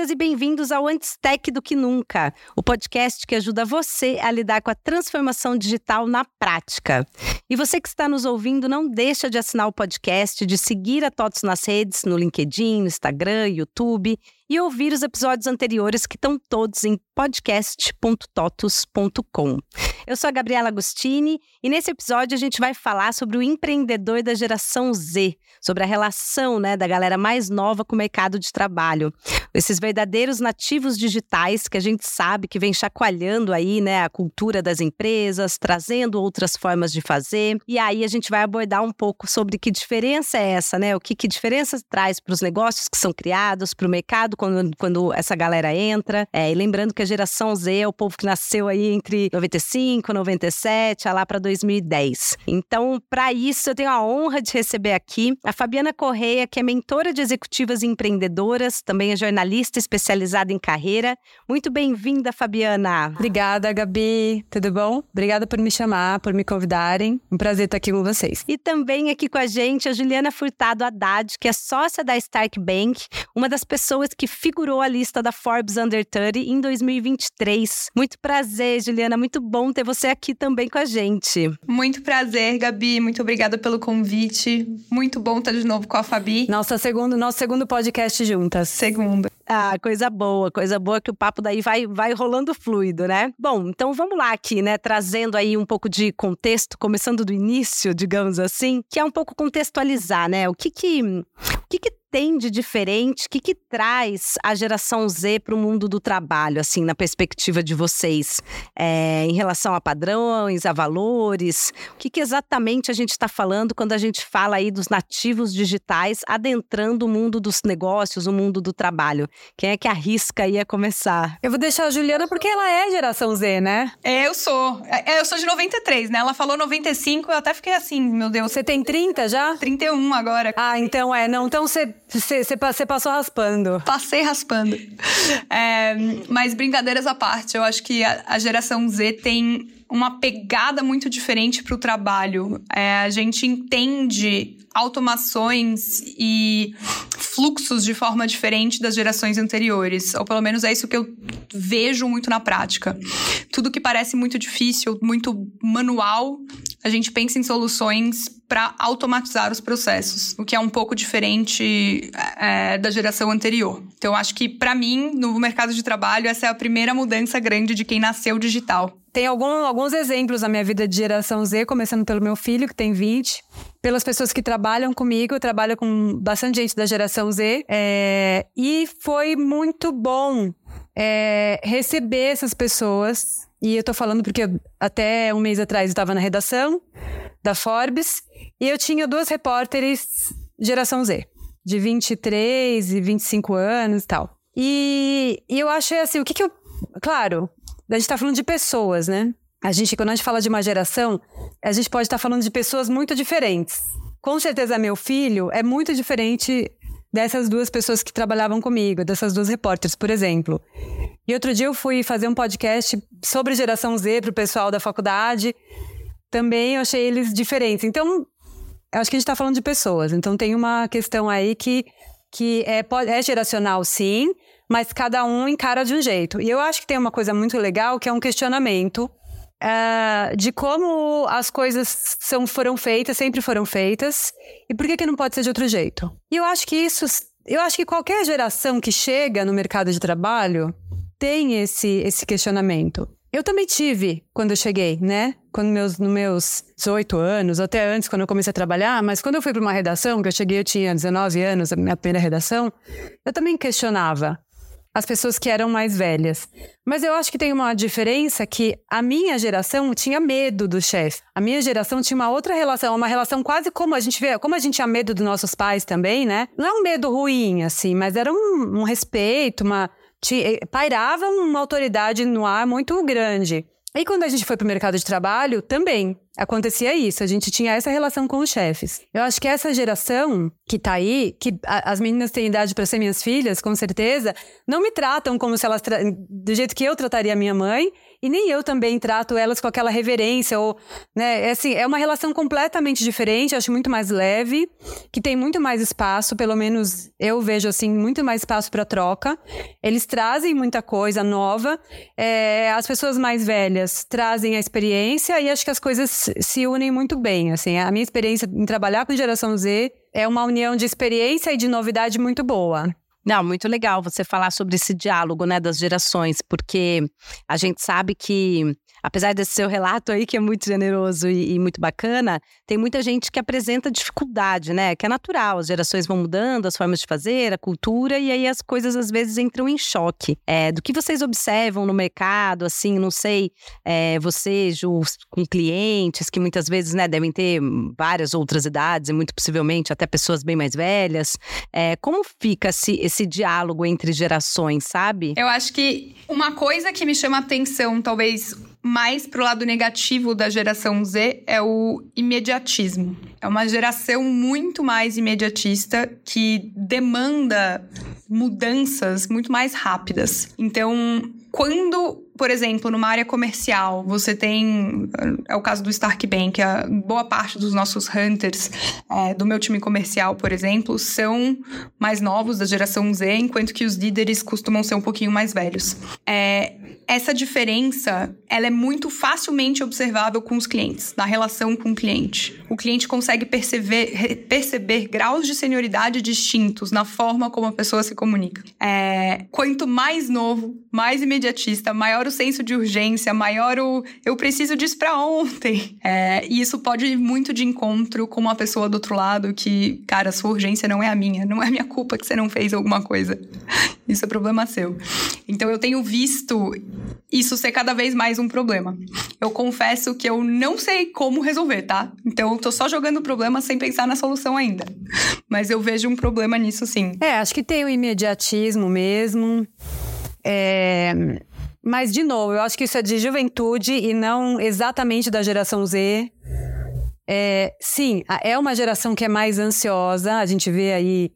Bem-vindas e bem-vindos ao Antes Tech do que Nunca, o podcast que ajuda você a lidar com a transformação digital na prática. E você que está nos ouvindo, não deixa de assinar o podcast, de seguir a TOTUS nas redes, no LinkedIn, no Instagram, YouTube, e ouvir os episódios anteriores que estão todos em podcast.totus.com. Eu sou a Gabriela Agostini e nesse episódio a gente vai falar sobre o empreendedor da geração Z, sobre a relação, da galera mais nova com o mercado de trabalho. Esses verdadeiros nativos digitais que a gente sabe que vem chacoalhando aí, a cultura das empresas, trazendo outras formas de fazer. E aí a gente vai abordar um pouco sobre que diferença é essa, O que diferença traz para os negócios que são criados, para o mercado quando essa galera entra. E lembrando que a geração Z é o povo que nasceu aí entre 95, 97, lá para 2010. Então, para isso, eu tenho a honra de receber aqui a Fabiana Correia, que é mentora de executivas e empreendedoras, também é jornalista especializada em carreira. Muito bem-vinda, Fabiana. Obrigada, Gabi. Tudo bom? Obrigada por me chamar, por me convidarem. Um prazer estar aqui com vocês. E também aqui com a gente a Juliana Furtado Haddad, que é sócia da Stark Bank, uma das pessoas que figurou a lista da Forbes Under 30 em 2023. Muito prazer, Juliana. Muito bom ter você aqui também com a gente. Muito prazer, Gabi. Muito obrigada pelo convite. Muito bom estar de nosso Fabi. Nosso segundo podcast juntas. Segundo. Ah, coisa boa que o papo daí vai rolando fluido, Bom, então vamos lá aqui, trazendo aí um pouco de contexto, começando do início, digamos assim, que é um pouco contextualizar, O que tem de diferente, o que traz a geração Z para o mundo do trabalho, assim, na perspectiva de vocês, em relação a padrões, a valores? O que exatamente a gente está falando quando a gente fala aí dos nativos digitais adentrando o mundo dos negócios, o mundo do trabalho? Quem é que arrisca aí a começar? Eu vou deixar a Juliana porque ela é geração Z, Eu sou de 93, Ela falou 95, eu até fiquei assim, meu Deus. Você tem 30 já? 31 agora. Ah, então então você passou raspando. Passei raspando. Mas brincadeiras à parte, eu acho que a geração Z tem uma pegada muito diferente para o trabalho. A gente entende automações e fluxos de forma diferente das gerações anteriores. Ou pelo menos é isso que eu vejo muito na prática. Tudo que parece muito difícil, muito manual, a gente pensa em soluções para automatizar os processos, o que é um pouco diferente da geração anterior. Então, acho que, para mim, no mercado de trabalho, essa é a primeira mudança grande de quem nasceu digital. Tem alguns exemplos na minha vida de geração Z, começando pelo meu filho, que tem 20, pelas pessoas que trabalham comigo. Eu trabalho com bastante gente da geração Z, e foi muito bom receber essas pessoas. E eu tô falando porque até um mês atrás eu estava na redação da Forbes e eu tinha 2 repórteres geração Z, de 23 e 25 anos e tal. E eu achei assim, claro, a gente tá falando de pessoas, quando a gente fala de uma geração, a gente pode estar falando de pessoas muito diferentes. Com certeza meu filho é muito diferente dessas 2 pessoas que trabalhavam comigo, dessas 2 repórteres, por exemplo. E outro dia eu fui fazer um podcast sobre geração Z para o pessoal da faculdade. Também eu achei eles diferentes. Então, eu acho que a gente está falando de pessoas. Então, tem uma questão aí que é geracional, sim, mas cada um encara de um jeito. E eu acho que tem uma coisa muito legal, que é um questionamento de como as coisas sempre foram feitas, e por que não pode ser de outro jeito. E eu acho que qualquer geração que chega no mercado de trabalho tem esse questionamento. Eu também tive quando eu cheguei, nos meus 18 anos, até antes, quando eu comecei a trabalhar, mas quando eu fui para uma redação, que eu cheguei, eu tinha 19 anos, a minha primeira redação, eu também questionava as pessoas que eram mais velhas. Mas eu acho que tem uma diferença, que a minha geração tinha medo do chefe. A minha geração tinha uma outra relação, uma relação quase como a gente tinha medo dos nossos pais também, Não é um medo ruim, assim, mas era um respeito, pairava uma autoridade no ar muito grande. E quando a gente foi pro mercado de trabalho, também acontecia isso. A gente tinha essa relação com os chefes. Eu acho que essa geração que tá aí, que as meninas têm idade para ser minhas filhas, com certeza, não me tratam como se elas... do jeito que eu trataria a minha mãe, E nem eu também trato elas com aquela reverência, ou, né, assim, é uma relação completamente diferente, acho muito mais leve, que tem muito mais espaço, pelo menos eu vejo, assim, muito mais espaço para troca. Eles trazem muita coisa nova, as pessoas mais velhas trazem a experiência e acho que as coisas se unem muito bem, assim, a minha experiência em trabalhar com geração Z é uma união de experiência e de novidade muito boa. Não, muito legal você falar sobre esse diálogo, né, das gerações, porque a gente sabe que, apesar desse seu relato aí, que é muito generoso e muito bacana, tem muita gente que apresenta dificuldade, né, que é natural, as gerações vão mudando, as formas de fazer, a cultura, e aí as coisas às vezes entram em choque. Do que vocês observam no mercado, assim, não sei, você, Ju, com clientes que muitas vezes, né, devem ter várias outras idades e muito possivelmente até pessoas bem mais velhas, como fica esse diálogo entre gerações, sabe? Eu acho que uma coisa que me chama a atenção, talvez mais pro lado negativo da geração Z, é o imediatismo. É uma geração muito mais imediatista que demanda mudanças muito mais rápidas. Então, quando, por exemplo, numa área comercial, você tem... É o caso do Stark Bank, a boa parte dos nossos hunters do meu time comercial, por exemplo, são mais novos, da geração Z, enquanto que os líderes costumam ser um pouquinho mais velhos. Essa diferença, ela é muito facilmente observável com os clientes, na relação com o cliente. O cliente consegue perceber graus de senioridade distintos na forma como a pessoa se comunica. Quanto mais novo, mais imediatista, maior o senso de urgência, maior o eu preciso disso pra ontem. E isso pode ir muito de encontro com uma pessoa do outro lado que, cara, a sua urgência não é a minha, não é minha culpa que você não fez alguma coisa. Isso é problema seu. Então eu tenho visto isso ser cada vez mais um problema. Eu confesso que eu não sei como resolver, tá? Então eu tô só jogando o problema sem pensar na solução ainda. Mas eu vejo um problema nisso, sim. Acho que tem o imediatismo mesmo. Mas, de novo, eu acho que isso é de juventude e não exatamente da geração Z. Sim, é uma geração que é mais ansiosa. A gente vê aí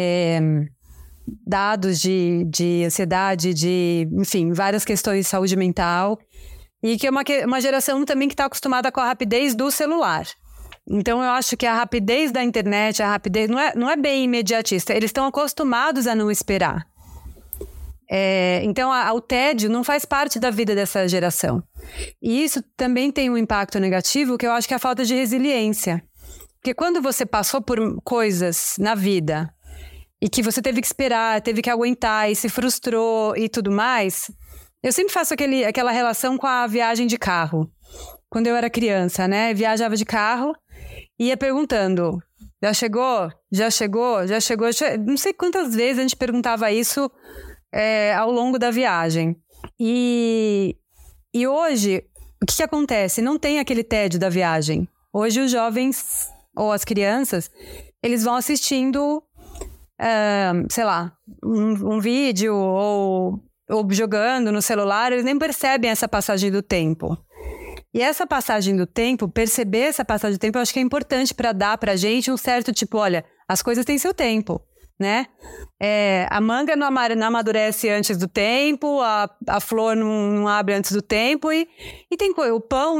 dados de ansiedade, enfim, várias questões de saúde mental. E que é uma geração também que está acostumada com a rapidez do celular. Então, eu acho que a rapidez da internet, a rapidez não é bem imediatista. Eles estão acostumados a não esperar. Então, o tédio não faz parte da vida dessa geração. E isso também tem um impacto negativo, que eu acho que é a falta de resiliência. Porque quando você passou por coisas na vida e que você teve que esperar, teve que aguentar e se frustrou e tudo mais, eu sempre faço aquela relação com a viagem de carro. Quando eu era criança, né? Viajava de carro e ia perguntando: já chegou? Já chegou? Já chegou? Não sei quantas vezes a gente perguntava isso ao longo da viagem. E hoje, o que acontece? Não tem aquele tédio da viagem. Hoje os jovens, ou as crianças, eles vão assistindo, sei lá, um vídeo ou jogando no celular, eles nem percebem essa passagem do tempo. E essa passagem do tempo, perceber essa passagem do tempo, eu acho que é importante para dar pra gente um certo tipo, olha, as coisas têm seu tempo, né? A manga não amadurece antes do tempo, a flor não abre antes do tempo e tem o pão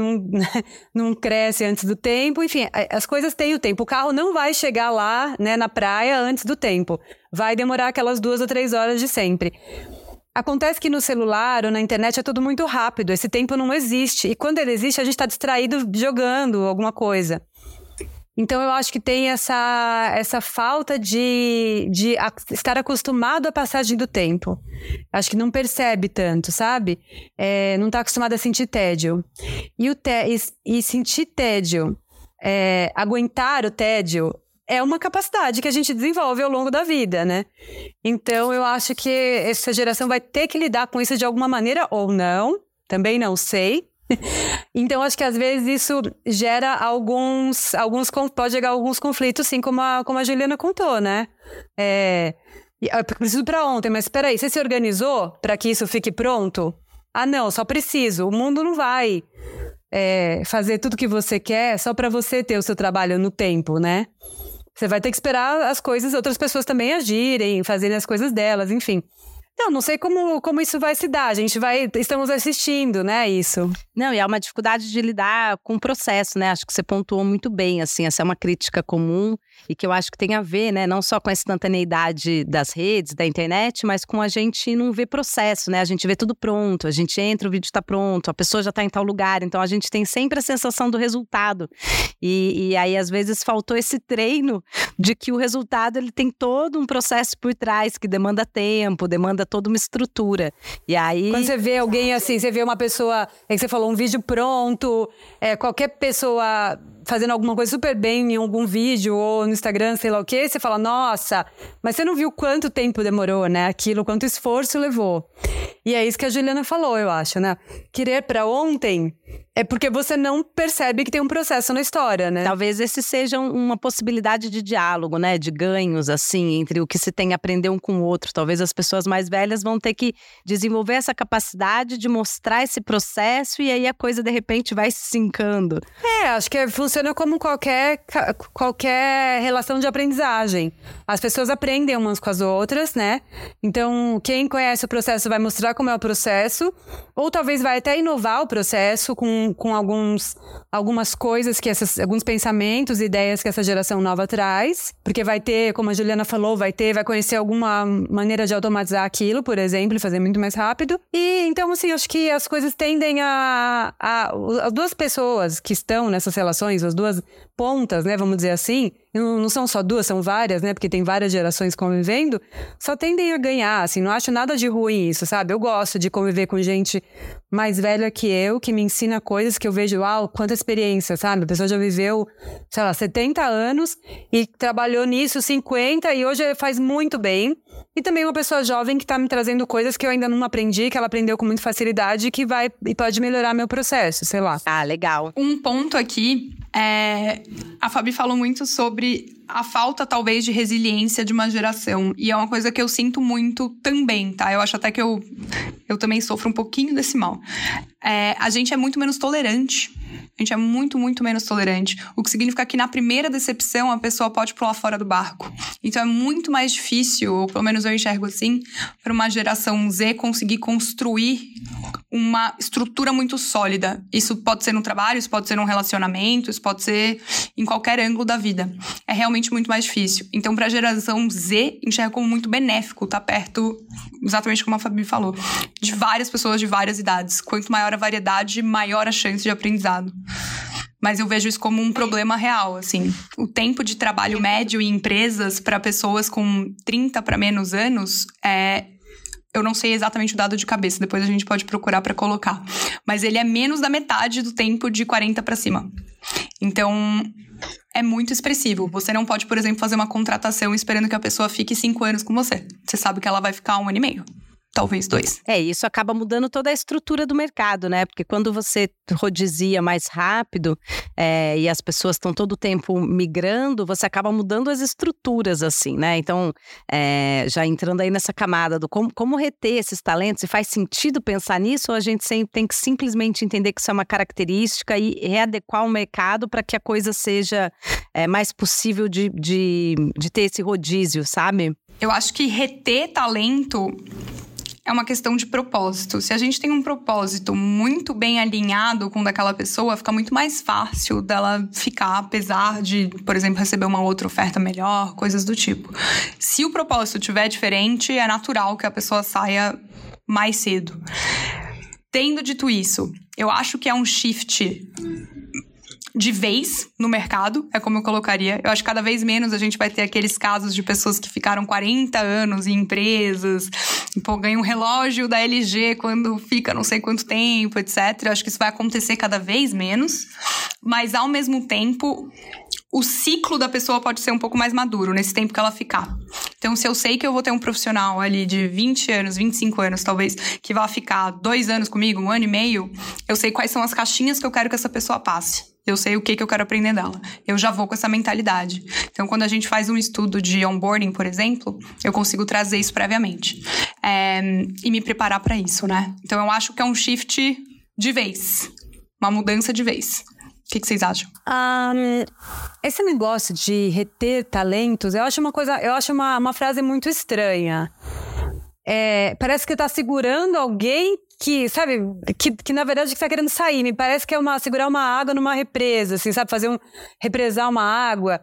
não cresce antes do tempo, enfim, as coisas têm o tempo. O carro não vai chegar lá, né, na praia antes do tempo, vai demorar aquelas 2 ou 3 horas de sempre. Acontece que no celular ou na internet é tudo muito rápido, esse tempo não existe. E quando ele existe, a gente está distraído jogando alguma coisa. Então eu acho que tem essa falta de estar acostumado à passagem do tempo. Acho que não percebe tanto, sabe? Não está acostumado a sentir tédio. E sentir tédio, aguentar o tédio, é uma capacidade que a gente desenvolve ao longo da vida, né? Então, eu acho que essa geração vai ter que lidar com isso de alguma maneira ou não. Também não sei. Então, acho que às vezes isso gera pode gerar alguns conflitos, sim, como a Juliana contou, né? Eu preciso para ontem, mas espera aí, você se organizou para que isso fique pronto? Ah, não, só preciso. O mundo não vai fazer tudo que você quer só para você ter o seu trabalho no tempo, né? Você vai ter que esperar as coisas, outras pessoas também agirem, fazerem as coisas delas, enfim. Não sei como isso vai se dar. Estamos assistindo, né, isso. Não, e é uma dificuldade de lidar com o processo, né? Acho que você pontuou muito bem, assim, essa é uma crítica comum e que eu acho que tem a ver, né, não só com a instantaneidade das redes, da internet, mas com a gente não ver processo, né? A gente vê tudo pronto, a gente entra, o vídeo tá pronto, a pessoa já tá em tal lugar, então a gente tem sempre a sensação do resultado. E aí, às vezes, faltou esse treino de que o resultado, ele tem todo um processo por trás, que demanda tempo, demanda toda uma estrutura. E aí... Quando você vê alguém assim, você vê uma pessoa, é que você falou, um vídeo pronto, qualquer pessoa fazendo alguma coisa super bem em algum vídeo ou no Instagram, sei lá o quê, você fala, nossa, mas você não viu quanto tempo demorou, né? Aquilo, quanto esforço levou. E é isso que a Juliana falou, eu acho, né? Querer pra ontem é porque você não percebe que tem um processo na história, né? Talvez esse seja uma possibilidade de diálogo, né? De ganhos, assim, entre o que se tem a aprender um com o outro. Talvez as pessoas mais velhas vão ter que desenvolver essa capacidade de mostrar esse processo e aí a coisa, de repente, vai se sincando. Acho que funciona como qualquer relação de aprendizagem. As pessoas aprendem umas com as outras, né? Então, quem conhece o processo vai mostrar como é o processo, ou talvez vai até inovar o processo com algumas coisas, alguns pensamentos, ideias que essa geração nova traz, porque vai ter, como a Juliana falou, vai conhecer alguma maneira de automatizar aquilo, por exemplo, e fazer muito mais rápido. E então, assim, acho que as coisas tendem as duas pessoas que estão nessas relações, as duas pontas, né, vamos dizer assim, não são só duas, são várias, né, porque tem várias gerações convivendo, só tendem a ganhar, assim, não acho nada de ruim isso, sabe? Eu gosto de conviver com gente mais velha que eu, que me ensina coisas que eu vejo, quanta experiência, sabe? A pessoa já viveu, sei lá, 70 anos e trabalhou nisso 50 e hoje faz muito bem. E também uma pessoa jovem que tá me trazendo coisas que eu ainda não aprendi, que ela aprendeu com muita facilidade e pode melhorar meu processo, sei lá. Legal. Um ponto aqui a Fabi falou muito sobre a falta, talvez, de resiliência de uma geração. E é uma coisa que eu sinto muito também, tá? Eu acho até que eu também sofro um pouquinho desse mal. A gente é muito menos tolerante. A gente é muito, muito menos tolerante. O que significa que na primeira decepção a pessoa pode pular fora do barco. Então é muito mais difícil, ou pelo menos eu enxergo assim, para uma geração Z conseguir construir uma estrutura muito sólida. Isso pode ser no trabalho, isso pode ser num relacionamento, isso pode ser em qualquer ângulo da vida. É realmente muito mais difícil. Então, para a geração Z, enxergo como muito benéfico estar perto, exatamente como a Fabi falou, de várias pessoas de várias idades. Quanto maior a variedade, maior a chance de aprendizado. Mas eu vejo isso como um problema real, assim. O tempo de trabalho médio em empresas para pessoas com 30 para menos anos eu não sei exatamente o dado de cabeça, depois a gente pode procurar para colocar. Mas ele é menos da metade do tempo de 40 para cima. Então, é muito expressivo. Você não pode, por exemplo, fazer uma contratação esperando que a pessoa fique 5 anos com você. Você sabe que ela vai ficar 1 ano e meio. Talvez 2. Isso acaba mudando toda a estrutura do mercado, né? Porque quando você rodizia mais rápido e as pessoas estão todo o tempo migrando, você acaba mudando as estruturas, assim, né? Então, já entrando aí nessa camada do como reter esses talentos, se faz sentido pensar nisso ou a gente sempre tem que simplesmente entender que isso é uma característica e readequar o mercado para que a coisa seja mais possível de ter esse rodízio, sabe? Eu acho que reter talento é uma questão de propósito. Se a gente tem um propósito muito bem alinhado com o daquela pessoa, fica muito mais fácil dela ficar, apesar de, por exemplo, receber uma outra oferta melhor, coisas do tipo. Se o propósito estiver diferente, é natural que a pessoa saia mais cedo. Tendo dito isso, eu acho que é um shift de vez no mercado, é como eu colocaria. Eu acho que cada vez menos a gente vai ter aqueles casos de pessoas que ficaram 40 anos em empresas, ganham um relógio da LG quando fica não sei quanto tempo, etc. Eu acho que isso vai acontecer cada vez menos, mas ao mesmo tempo o ciclo da pessoa pode ser um pouco mais maduro nesse tempo que ela ficar. Então, se eu sei que eu vou ter um profissional ali de 20 anos, 25 anos, talvez, que vai ficar 2 anos comigo, 1 ano e meio, eu sei quais são as caixinhas que eu quero que essa pessoa passe. Eu sei o que eu quero aprender dela. Eu já vou com essa mentalidade. Então, quando a gente faz um estudo de onboarding, por exemplo, eu consigo trazer isso previamente. E me preparar para isso, né? Então, eu acho que é um shift de vez. Uma mudança de vez. O que vocês acham? Esse negócio de reter talentos, eu acho uma frase muito estranha. parece que tá segurando alguém que, sabe, que na verdade está querendo sair. Me parece que é segurar uma água numa represa, assim, sabe, represar uma água.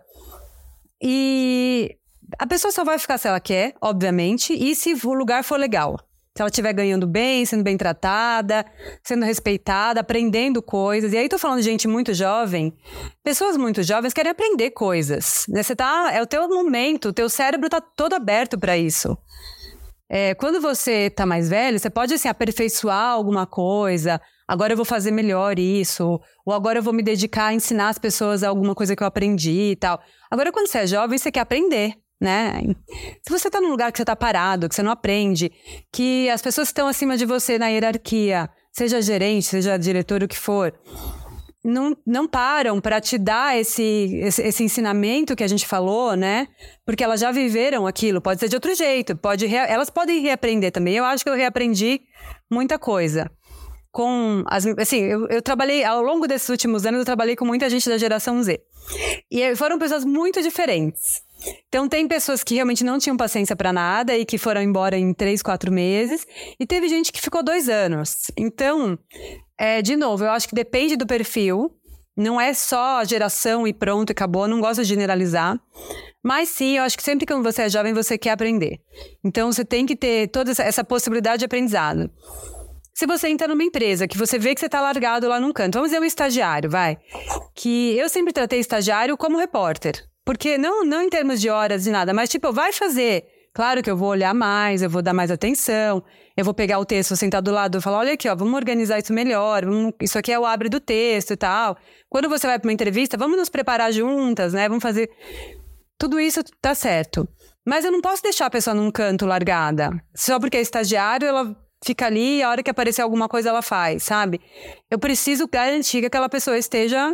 E a pessoa só vai ficar se ela quer, obviamente, e se o lugar for legal. Se ela estiver ganhando bem, sendo bem tratada, sendo respeitada, aprendendo coisas. E aí tô falando de gente muito jovem. Pessoas muito jovens querem aprender coisas, né? É o teu momento, o teu cérebro tá todo aberto para isso. Quando você tá mais velho, você pode, assim, aperfeiçoar alguma coisa. Agora eu vou fazer melhor isso. Ou agora eu vou me dedicar a ensinar as pessoas alguma coisa que eu aprendi e tal. Agora, quando você é jovem, você quer aprender, né? Se você tá num lugar que você tá parado, que você não aprende, que as pessoas que estão acima de você na hierarquia, seja gerente, seja diretor, o que for, não param para te dar esse ensinamento que a gente falou, né? Porque elas já viveram aquilo, pode ser de outro jeito, elas podem reaprender também. Eu acho que eu reaprendi muita coisa. Eu trabalhei, ao longo desses últimos anos, eu trabalhei com muita gente da geração Z. E foram pessoas muito diferentes. Então, tem pessoas que realmente não tinham paciência para nada e que foram embora em 3, 4 meses. E teve gente que ficou 2 anos. Então, de novo, eu acho que depende do perfil. Não é só a geração e pronto, acabou. Não gosto de generalizar. Mas sim, eu acho que sempre que você é jovem, você quer aprender. Então, você tem que ter toda essa possibilidade de aprendizado. Se você entra numa empresa que você vê que você está largado lá num canto, vamos dizer um estagiário, vai. Que eu sempre tratei estagiário como repórter. Porque não em termos de horas, de nada, mas tipo, vai fazer. Claro que eu vou olhar mais, eu vou dar mais atenção, eu vou pegar o texto, vou sentar do lado e falar, olha aqui, ó, vamos organizar isso melhor, isso aqui é o abre do texto e tal. Quando você vai para uma entrevista, vamos nos preparar juntas, né? Vamos fazer... Tudo isso tá certo. Mas eu não posso deixar a pessoa num canto largada. Só porque é estagiário, ela fica ali e a hora que aparecer alguma coisa ela faz, sabe? Eu preciso garantir que aquela pessoa esteja...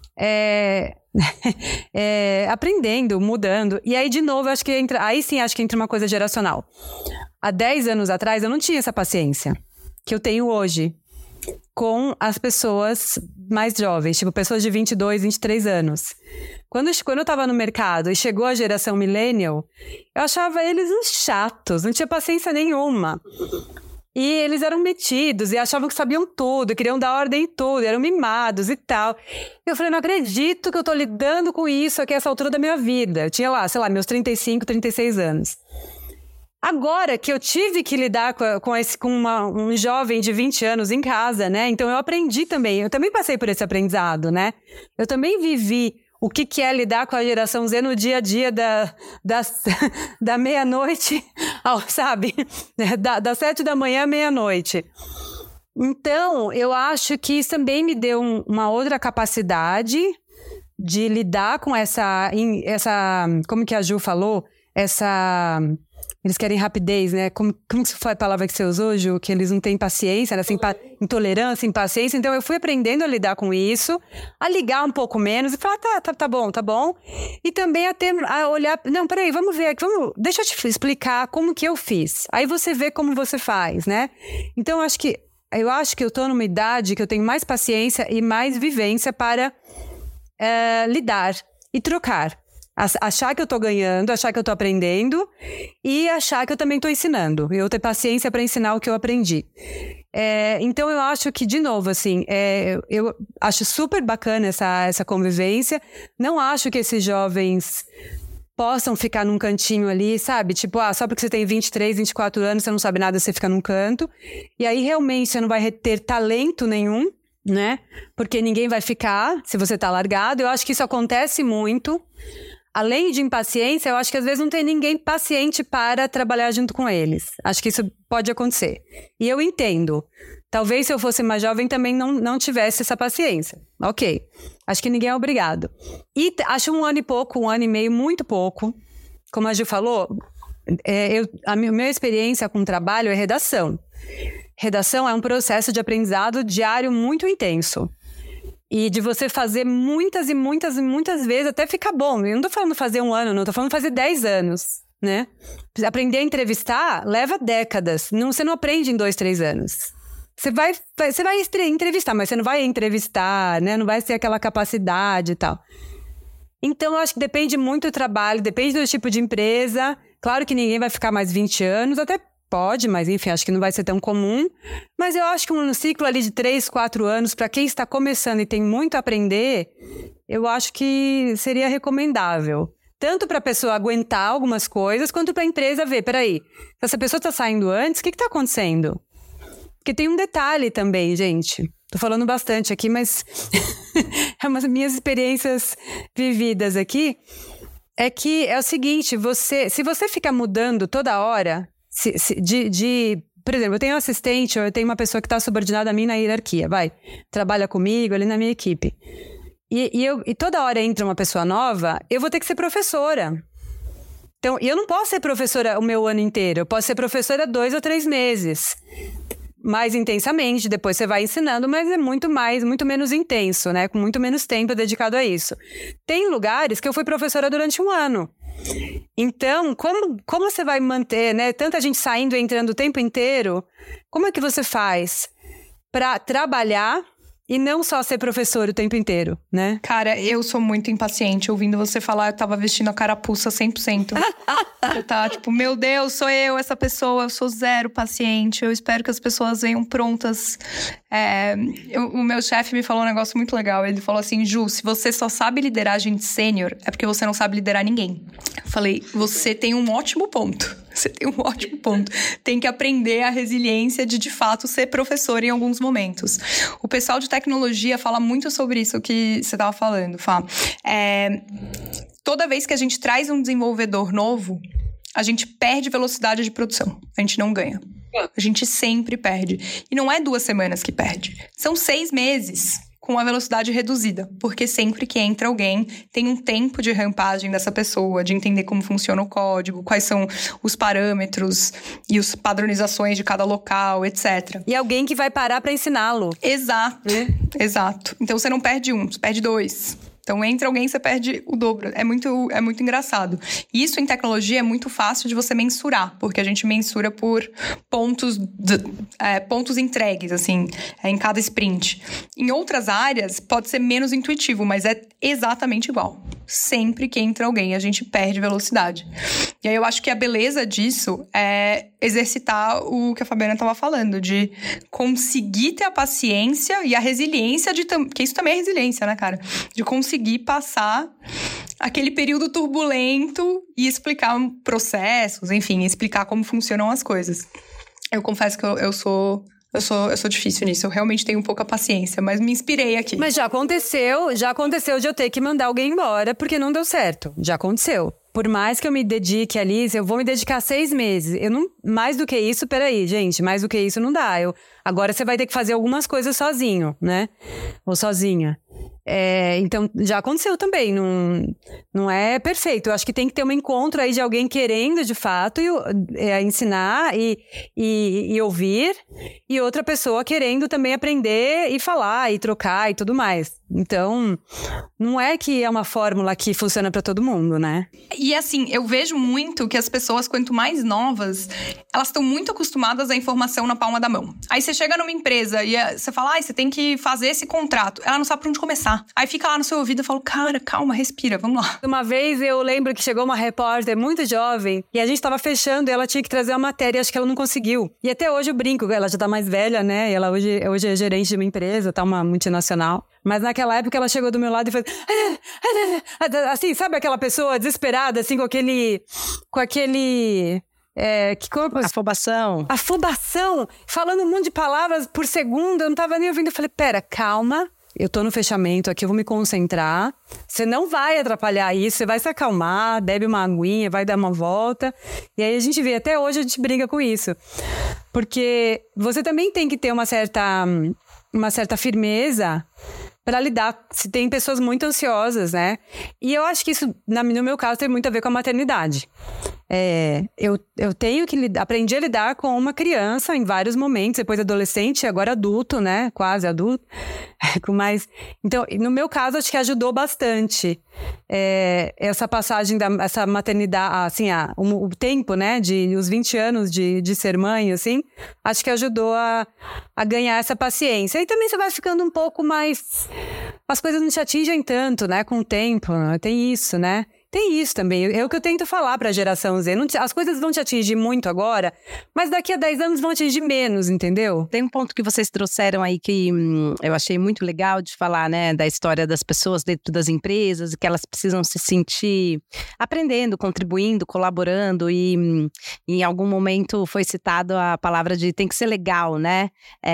aprendendo, mudando. E aí, de novo, acho que acho que entra uma coisa geracional. Há 10 anos atrás, eu não tinha essa paciência que eu tenho hoje com as pessoas mais jovens, tipo, pessoas de 22, 23 anos. Quando eu tava no mercado e chegou a geração millennial, eu achava eles uns chatos, não tinha paciência nenhuma. E eles eram metidos e achavam que sabiam tudo, queriam dar ordem em tudo, eram mimados e tal. Eu falei, não acredito que eu tô lidando com isso aqui a essa altura da minha vida. Eu tinha lá, sei lá, meus 35, 36 anos. Agora que eu tive que lidar com um jovem de 20 anos em casa, né? Então eu aprendi também, eu também passei por esse aprendizado, né? Eu também vivi o que é lidar com a geração Z no dia a dia da meia-noite, sabe? Das 7 da manhã à meia-noite. Então, eu acho que isso também me deu uma outra capacidade de lidar com essa como que a Ju falou? Eles querem rapidez, né? Como que foi a palavra que você usou, Ju? Que eles não têm paciência, né? Intolerância, impaciência. Então, eu fui aprendendo a lidar com isso, a ligar um pouco menos e falar, tá bom. E também a olhar... Não, peraí, vamos ver aqui. Deixa eu te explicar como que eu fiz. Aí você vê como você faz, né? Então, eu acho que eu tô numa idade que eu tenho mais paciência e mais vivência para lidar e trocar. Achar que eu tô ganhando, achar que eu tô aprendendo e achar que eu também tô ensinando. Eu ter paciência para ensinar o que eu aprendi. Então, eu acho que, de novo, assim, eu acho super bacana essa convivência. Não acho que esses jovens possam ficar num cantinho ali, sabe? Tipo, só porque você tem 23, 24 anos, você não sabe nada, você fica num canto. E aí, realmente, você não vai ter talento nenhum, né? Porque ninguém vai ficar se você tá largado. Eu acho que isso acontece muito. Além de impaciência, eu acho que às vezes não tem ninguém paciente para trabalhar junto com eles. Acho que isso pode acontecer. E eu entendo. Talvez se eu fosse mais jovem também não tivesse essa paciência. Ok. Acho que ninguém é obrigado. E acho 1 ano e pouco, 1 ano e meio, muito pouco. Como a Ju falou, a minha experiência com o trabalho é redação. Redação é um processo de aprendizado diário muito intenso. E de você fazer muitas e muitas e muitas vezes até ficar bom. Eu não tô falando fazer 1 ano, não. Tô falando fazer 10 anos, né? Aprender a entrevistar leva décadas. Você não aprende em 2, 3 anos. Você vai entrevistar, mas você não vai entrevistar, né? Não vai ter aquela capacidade e tal. Então, eu acho que depende muito do trabalho, depende do tipo de empresa. Claro que ninguém vai ficar mais 20 anos, até pode, mas enfim, acho que não vai ser tão comum. Mas eu acho que um ciclo ali de 3, 4 anos, para quem está começando e tem muito a aprender, eu acho que seria recomendável. Tanto para a pessoa aguentar algumas coisas, quanto para a empresa ver, peraí, se essa pessoa está saindo antes, o que está acontecendo? Porque tem um detalhe também, gente. Tô falando bastante aqui, mas é umas minhas experiências vividas aqui. É que é o seguinte, se você fica mudando toda hora, por exemplo, eu tenho um assistente ou eu tenho uma pessoa que está subordinada a mim na hierarquia, trabalha comigo ali na minha equipe. E toda hora entra uma pessoa nova, eu vou ter que ser professora. Então, eu não posso ser professora o meu ano inteiro, eu posso ser professora 2 ou 3 meses. Mais intensamente, depois você vai ensinando, mas é muito menos intenso, né? Com muito menos tempo dedicado a isso. Tem lugares que eu fui professora durante 1 ano. Então, como você vai manter, né? Tanta gente saindo e entrando o tempo inteiro, como é que você faz para trabalhar e não só ser professor o tempo inteiro, né? Cara, eu sou muito impaciente. Ouvindo você falar, eu tava vestindo a carapuça 100%. Eu tava tipo, meu Deus, sou eu essa pessoa. Eu sou zero paciente. Eu espero que as pessoas venham prontas. O meu chefe me falou um negócio muito legal. Ele falou assim, Ju, se você só sabe liderar gente sênior, é porque você não sabe liderar ninguém. Eu falei, você tem um ótimo ponto. Você tem um ótimo ponto. Tem que aprender a resiliência de fato, ser professor em alguns momentos. O pessoal de tecnologia fala muito sobre isso que você estava falando, Fá. Toda vez que a gente traz um desenvolvedor novo, a gente perde velocidade de produção. A gente não ganha. A gente sempre perde. E não é 2 semanas que perde. São 6 meses. Com a velocidade reduzida, porque sempre que entra alguém, tem um tempo de rampagem dessa pessoa, de entender como funciona o código, quais são os parâmetros e as padronizações de cada local, etc. E alguém que vai parar para ensiná-lo. Exato, exato. Então você não perde 1, você perde 2. Então, entra alguém, você perde o dobro. É muito engraçado. E isso, em tecnologia, é muito fácil de você mensurar. Porque a gente mensura por pontos entregues, assim, em cada sprint. Em outras áreas, pode ser menos intuitivo, mas é exatamente igual. Sempre que entra alguém, a gente perde velocidade. E aí, eu acho que a beleza disso é exercitar o que a Fabiana estava falando. De conseguir ter a paciência e a resiliência porque isso também é resiliência, né, cara? De conseguir passar aquele período turbulento e explicar processos, enfim, explicar como funcionam as coisas. Eu confesso que eu sou difícil nisso, eu realmente tenho pouca paciência, mas me inspirei aqui. Mas já aconteceu de eu ter que mandar alguém embora porque não deu certo. Já aconteceu. Por mais que eu me dedique ali, eu vou me dedicar 6 meses. Eu não, mais do que isso, peraí, gente, mais do que isso não dá. Agora você vai ter que fazer algumas coisas sozinho, né? Ou sozinha. Então, já aconteceu também, não é perfeito. Eu acho que tem que ter um encontro aí de alguém querendo, de fato, ensinar e ouvir, e outra pessoa querendo também aprender e falar e trocar e tudo mais. Então, não é que é uma fórmula que funciona para todo mundo, né? E assim, eu vejo muito que as pessoas, quanto mais novas, elas estão muito acostumadas à informação na palma da mão. Aí você chega numa empresa e você fala, você tem que fazer esse contrato. Ela não sabe por onde começar. Aí fica lá no seu ouvido e fala, cara, calma, respira, vamos lá. Uma vez eu lembro que chegou uma repórter muito jovem e a gente tava fechando e ela tinha que trazer uma matéria, acho que ela não conseguiu. E até hoje eu brinco, ela já tá mais velha, né? E ela hoje é gerente de uma empresa, tá, uma multinacional. Mas naquela época ela chegou do meu lado e fez... Assim, sabe aquela pessoa desesperada, assim, com aquele... que corpo? Afobação. Afobação! Falando um monte de palavras por segundo, eu não tava nem ouvindo. Eu falei, pera, calma. Eu tô no fechamento aqui, eu vou me concentrar. Você não vai atrapalhar isso, você vai se acalmar, bebe uma aguinha, vai dar uma volta. E aí a gente vê, até hoje a gente briga com isso. Porque você também tem que ter uma certa firmeza para lidar, se tem pessoas muito ansiosas, né? E eu acho que isso, no meu caso, tem muito a ver com a maternidade. Eu tenho que aprendi a lidar com uma criança em vários momentos, depois adolescente, agora adulto, né? Quase adulto. Então, no meu caso, acho que ajudou bastante essa passagem essa maternidade, assim, o tempo, né? Os 20 anos de ser mãe, assim, acho que ajudou a ganhar essa paciência. E também você vai ficando um pouco mais... As coisas não te atingem tanto, né? Com o tempo, tem isso, né? tem isso também. É o que eu tento falar para a geração Z. As coisas vão te atingir muito agora, mas daqui a 10 anos vão atingir menos, entendeu? Tem um ponto que vocês trouxeram aí que eu achei muito legal de falar, né, da história das pessoas dentro das empresas, e que elas precisam se sentir aprendendo, contribuindo, colaborando, e em algum momento foi citado a palavra de tem que ser legal, né?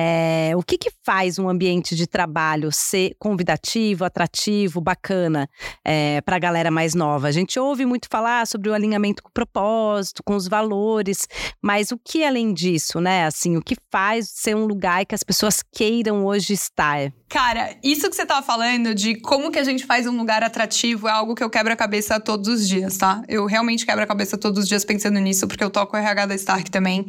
O que faz um ambiente de trabalho ser convidativo, atrativo, bacana para a galera mais nova? A gente ouve muito falar sobre o alinhamento com o propósito, com os valores, mas o que além disso, né? Assim, o que faz ser um lugar que as pessoas queiram hoje estar? Cara, isso que você tava falando de como que a gente faz um lugar atrativo é algo que eu quebro a cabeça todos os dias, tá? Eu realmente quebro a cabeça todos os dias pensando nisso, porque eu toco o RH da Stark também.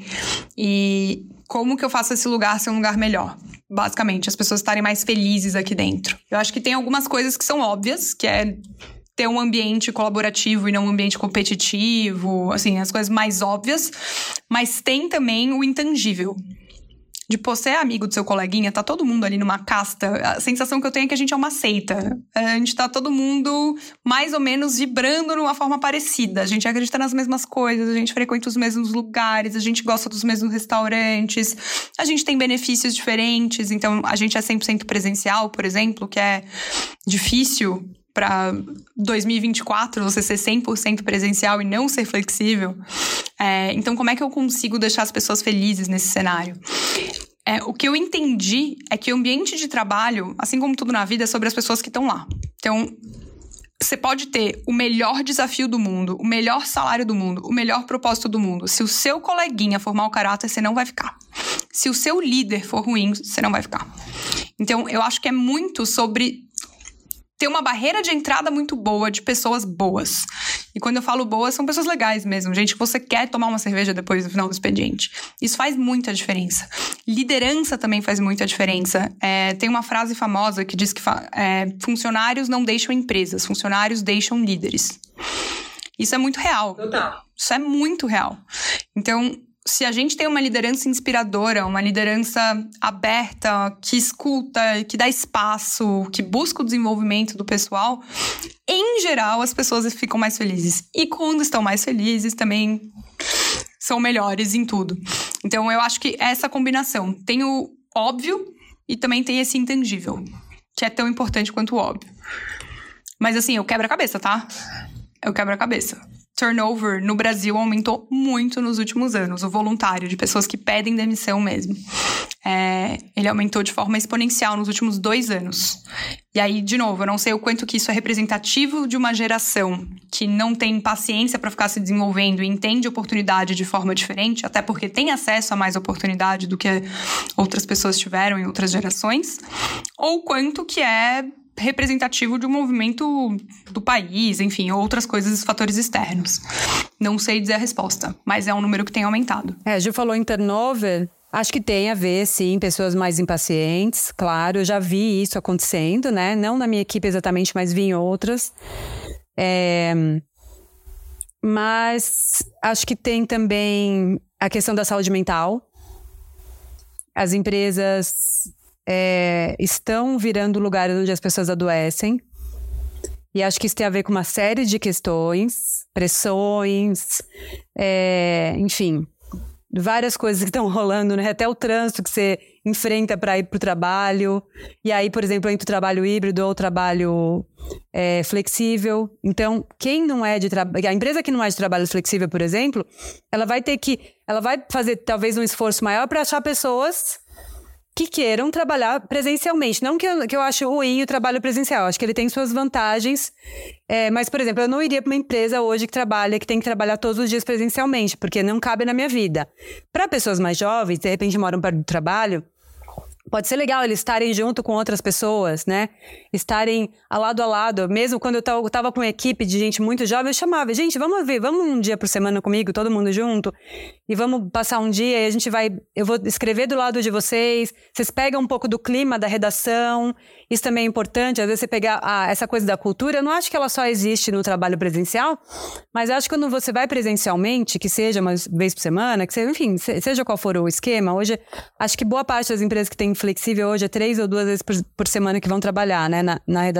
E como que eu faço esse lugar ser um lugar melhor? Basicamente, as pessoas estarem mais felizes aqui dentro. Eu acho que tem algumas coisas que são óbvias, que é ter um ambiente colaborativo e não um ambiente competitivo, assim, as coisas mais óbvias. Mas tem também o intangível. De você é amigo do seu coleguinha, tá todo mundo ali numa casta. A sensação que eu tenho é que a gente é uma seita. A gente tá todo mundo mais ou menos vibrando de uma forma parecida. A gente acredita nas mesmas coisas, a gente frequenta os mesmos lugares, a gente gosta dos mesmos restaurantes, a gente tem benefícios diferentes. Então, a gente é 100% presencial, por exemplo, que é difícil para 2024 você ser 100% presencial e não ser flexível. Então, como é que eu consigo deixar as pessoas felizes nesse cenário? O que eu entendi é que o ambiente de trabalho, assim como tudo na vida, é sobre as pessoas que estão lá. Então, você pode ter o melhor desafio do mundo, o melhor salário do mundo, o melhor propósito do mundo. Se o seu coleguinha for mau caráter, você não vai ficar. Se o seu líder for ruim, você não vai ficar. Então, eu acho que é muito sobre ter uma barreira de entrada muito boa de pessoas boas. E quando eu falo boas, são pessoas legais mesmo. Gente que você quer tomar uma cerveja depois do final do expediente. Isso faz muita diferença. Liderança também faz muita diferença. Tem uma frase famosa que diz que funcionários não deixam empresas, funcionários deixam líderes. Isso é muito real. Total. Isso é muito real. Então, se a gente tem uma liderança inspiradora, uma liderança aberta, que escuta, que dá espaço, que busca o desenvolvimento do pessoal, em geral, as pessoas ficam mais felizes. E quando estão mais felizes, também são melhores em tudo. Então, eu acho que essa combinação tem o óbvio e também tem esse intangível, que é tão importante quanto o óbvio. Mas, assim, eu quebro a cabeça, tá? Eu quebro a cabeça. Turnover no Brasil aumentou muito nos últimos anos, o voluntário, de pessoas que pedem demissão mesmo. Ele aumentou de forma exponencial nos últimos 2 anos. E aí, de novo, eu não sei o quanto que isso é representativo de uma geração que não tem paciência para ficar se desenvolvendo e entende oportunidade de forma diferente, até porque tem acesso a mais oportunidade do que outras pessoas tiveram em outras gerações, ou quanto que é representativo de um movimento do país, enfim, outras coisas, fatores externos. Não sei dizer a resposta, mas é um número que tem aumentado. A Ju falou em turnover, acho que tem a ver, sim, pessoas mais impacientes, claro, eu já vi isso acontecendo, né? Não na minha equipe exatamente, mas vi em outras. Mas acho que tem também a questão da saúde mental. As empresas estão virando lugares onde as pessoas adoecem. E acho que isso tem a ver com uma série de questões, pressões, enfim, várias coisas que estão rolando, né? Até o trânsito que você enfrenta para ir para o trabalho. E aí, por exemplo, entre o trabalho híbrido ou o trabalho flexível. Então, quem não é de trabalho... A empresa que não é de trabalho flexível, por exemplo, ela vai fazer talvez um esforço maior para achar pessoas que queiram trabalhar presencialmente. Não que eu acho ruim o trabalho presencial, acho que ele tem suas vantagens. Mas, por exemplo, eu não iria para uma empresa hoje que tem que trabalhar todos os dias presencialmente, porque não cabe na minha vida. Para pessoas mais jovens, de repente moram perto do trabalho, pode ser legal eles estarem junto com outras pessoas, né? Estarem lado a lado. Mesmo quando eu tava com uma equipe de gente muito jovem, eu chamava, gente, vamos um dia por semana comigo, todo mundo junto, e vamos passar um dia e eu vou escrever do lado de vocês pegam um pouco do clima da redação, isso também é importante, às vezes você pegar essa coisa da cultura, eu não acho que ela só existe no trabalho presencial, mas acho que quando você vai presencialmente, que seja uma vez por semana, que seja, enfim, seja qual for o esquema, hoje acho que boa parte das empresas que têm flexível hoje é 3 ou 2 vezes por semana que vão trabalhar, né,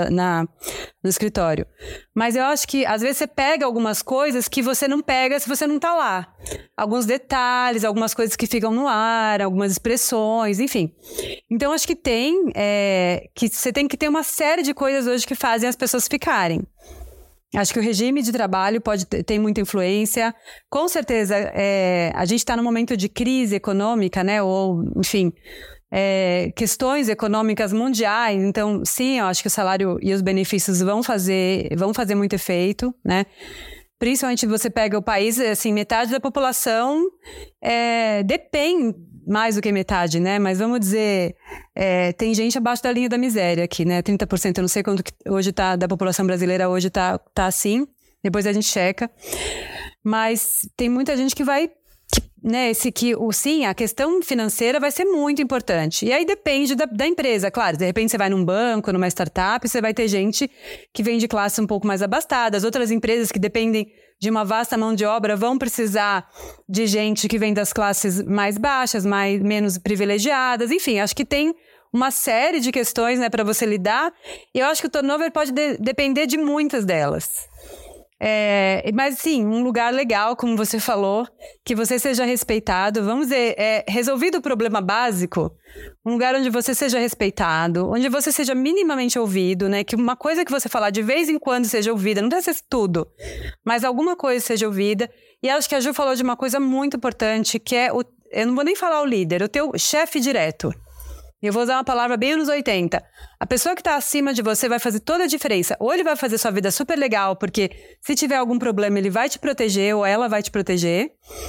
no escritório. Mas eu acho que, às vezes, você pega algumas coisas que você não pega se você não tá lá. Alguns detalhes, algumas coisas que ficam no ar, algumas expressões, enfim. Então, acho que que você tem que ter uma série de coisas hoje que fazem as pessoas ficarem. Acho que o regime de trabalho tem muita influência. Com certeza, a gente está num momento de crise econômica, né? Ou, enfim, questões econômicas mundiais. Então, sim, eu acho que o salário e os benefícios vão fazer muito efeito, né? Principalmente você pega o país, assim, metade da população depende, mais do que metade, né? Mas vamos dizer, tem gente abaixo da linha da miséria aqui, né? 30%, eu não sei quanto que hoje tá, da população brasileira hoje tá assim, depois a gente checa. Mas tem muita gente que vai, né? Sim, a questão financeira vai ser muito importante. E aí depende da empresa, claro. De repente você vai num banco, numa startup, você vai ter gente que vem de classe um pouco mais abastada. As outras empresas que dependem de uma vasta mão de obra vão precisar de gente que vem das classes mais baixas, menos privilegiadas. Enfim, acho que tem uma série de questões, né, para você lidar. E eu acho que o turnover pode depender de muitas delas. Mas sim, um lugar legal, como você falou, que você seja respeitado. Vamos dizer, resolvido o problema básico, um lugar onde você seja respeitado, onde você seja minimamente ouvido, né? Que uma coisa que você falar de vez em quando seja ouvida, não deve ser tudo, mas alguma coisa seja ouvida. E acho que a Ju falou de uma coisa muito importante, que eu não vou nem falar o líder, o teu chefe direto. Eu vou usar uma palavra bem anos 80. A pessoa que está acima de você vai fazer toda a diferença. Ou ele vai fazer sua vida super legal, porque se tiver algum problema ele vai te proteger, ou ela vai te proteger.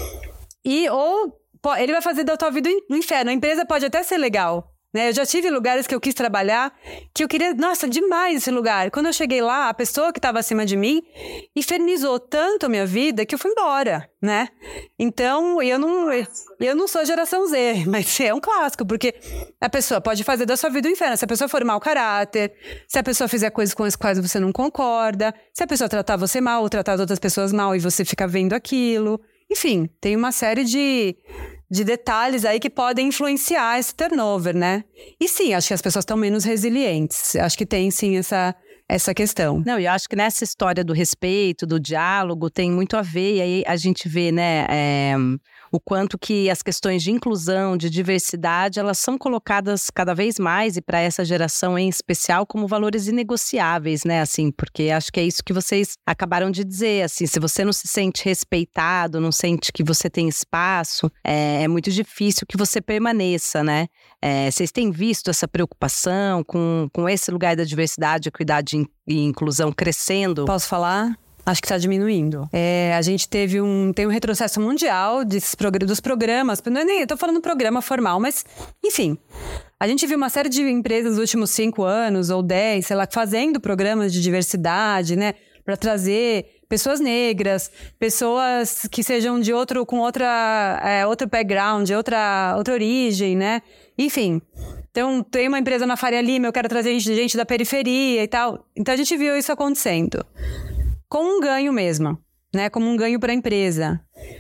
Ou ele vai fazer da tua vida no inferno. A empresa pode até ser legal, né? Eu já tive lugares que eu quis trabalhar, que eu queria, nossa, demais esse lugar. Quando eu cheguei lá, a pessoa que estava acima de mim infernizou tanto a minha vida que eu fui embora, né? Então, eu não sou geração Z, mas é um clássico, porque a pessoa pode fazer da sua vida um inferno. Se a pessoa for mau caráter, se a pessoa fizer coisas com as quais você não concorda, se a pessoa tratar você mal ou tratar as outras pessoas mal e você fica vendo aquilo. Enfim, tem uma série de detalhes aí que podem influenciar esse turnover, né? E sim, acho que as pessoas estão menos resilientes. Acho que tem sim essa questão. Não, e eu acho que nessa história do respeito, do diálogo, tem muito a ver, e aí a gente vê, né, o quanto que as questões de inclusão, de diversidade, elas são colocadas cada vez mais, e para essa geração em especial, como valores inegociáveis, né, assim, porque acho que é isso que vocês acabaram de dizer, assim, se você não se sente respeitado, não sente que você tem espaço, é muito difícil que você permaneça, né? Vocês têm visto essa preocupação com esse lugar da diversidade, equidade e inclusão crescendo? Posso falar? Acho que está diminuindo. A gente tem um retrocesso mundial dos programas. Não é nem, eu tô falando programa formal, mas, enfim. A gente viu uma série de empresas nos últimos 5 anos, ou 10, sei lá, fazendo programas de diversidade, né? Para trazer pessoas negras, pessoas que sejam com outro background, outra origem, né? Enfim. Então, tem uma empresa na Faria Lima, eu quero trazer gente da periferia e tal. Então, a gente viu isso acontecendo. Com um ganho mesmo, né? Como um ganho para a empresa.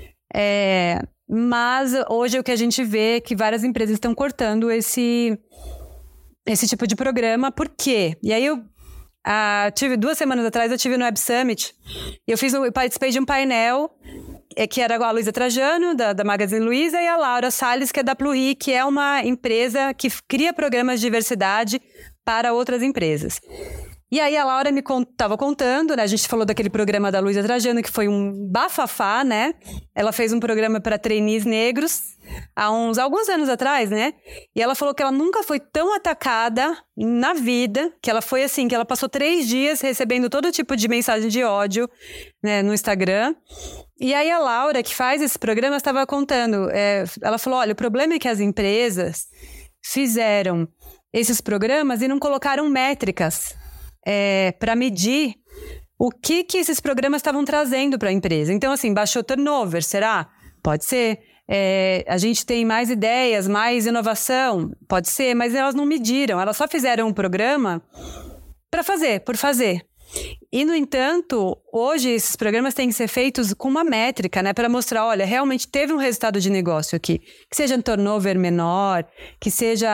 Mas hoje o que a gente vê é que várias empresas estão cortando esse tipo de programa. Por quê? E aí tive 2 semanas atrás, eu tive no Web Summit e eu participei de um painel que era a Luísa Trajano, da Magazine Luiza, e a Laura Salles, que é da Pluhi, que é uma empresa que cria programas de diversidade para outras empresas. E aí a Laura me estava contando, né? A gente falou daquele programa da Luísa Trajano, que foi um bafafá, né? Ela fez um programa para trainees negros há alguns anos atrás, né? E ela falou que ela nunca foi tão atacada na vida, que ela foi assim, que ela passou 3 dias recebendo todo tipo de mensagem de ódio, né, no Instagram. E aí a Laura, que faz esse programa, estava contando, ela falou, olha, o problema é que as empresas fizeram esses programas e não colocaram métricas para medir o que esses programas estavam trazendo para a empresa. Então, assim, baixou turnover, será? Pode ser. A gente tem mais ideias, mais inovação? Pode ser, mas elas não mediram. Elas só fizeram um programa por fazer. E, no entanto, hoje esses programas têm que ser feitos com uma métrica, né? Para mostrar, olha, realmente teve um resultado de negócio aqui. Que seja um turnover menor, que seja